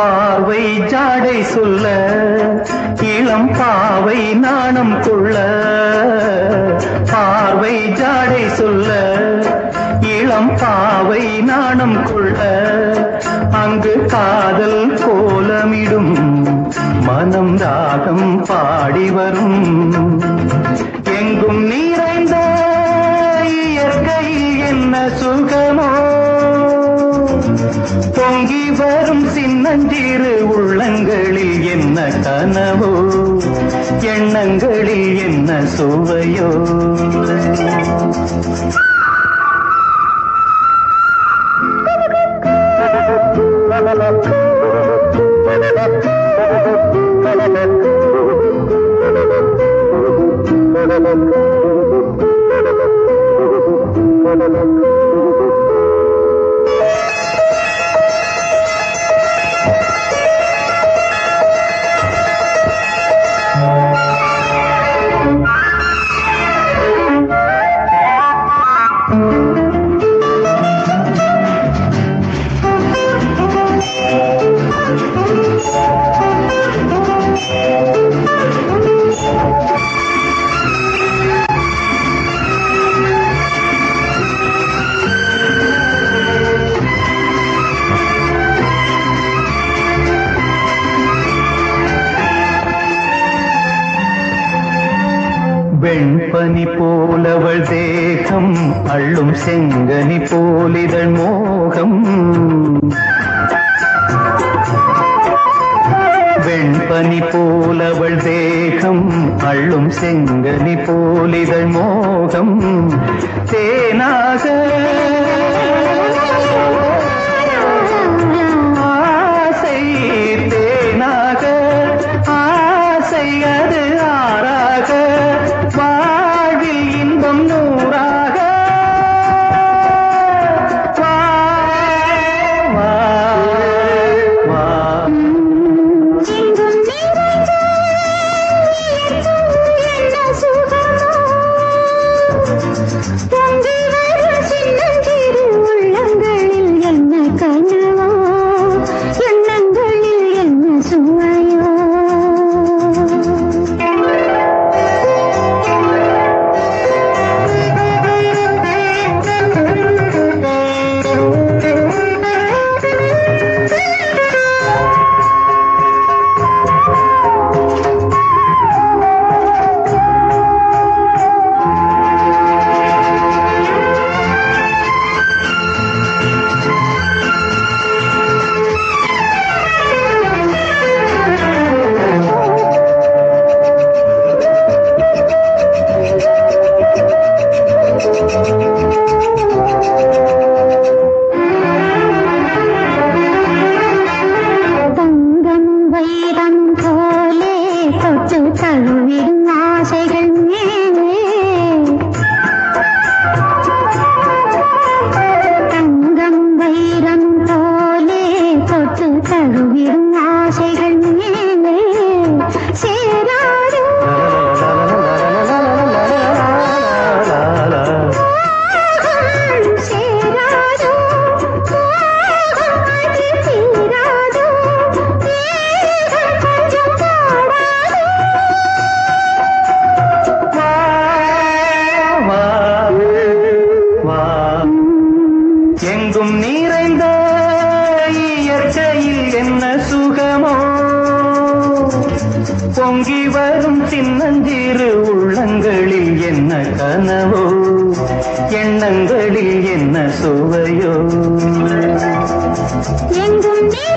பார்வை ஜாடை சொல்ல இளம் பாவை நாணம் கொள்ள பார்வை ஜாடை சொல்ல இளம் பாவை நாணம் கொள்ள அங்கு காதல் கோலமிடும் மனம் ராகம் பாடி வரும் எங்கும் நிறைந்த இயற்கையில் என்ன சுகமோ பொங்கி வரும் சின்னஞ்சிறு உள்ளங்களில் என்ன கனவோ எண்ணங்களில் என்ன சுவையோ வெண்பனி போலவள் தேகம் அள்ளும் செங்கனி போலிதழ் மோகம் வெண்பனி போலவள் தேகம் அள்ளும் செங்கனி போலிதழ் மோகம் தேனாக ஆசை தேனாக ஆசை அது ஆறாக வாழ்வில் இன்பம் நூறாக வா வா வா எங்கும் நிறைந்த இயற்கையில் என்ன சுகமோ பொங்கி வரும் சின்னஞ்சிறு உள்ளங்களில் என்ன கனவோ எண்ணங்களில் என்ன சுவையோ எங்கும்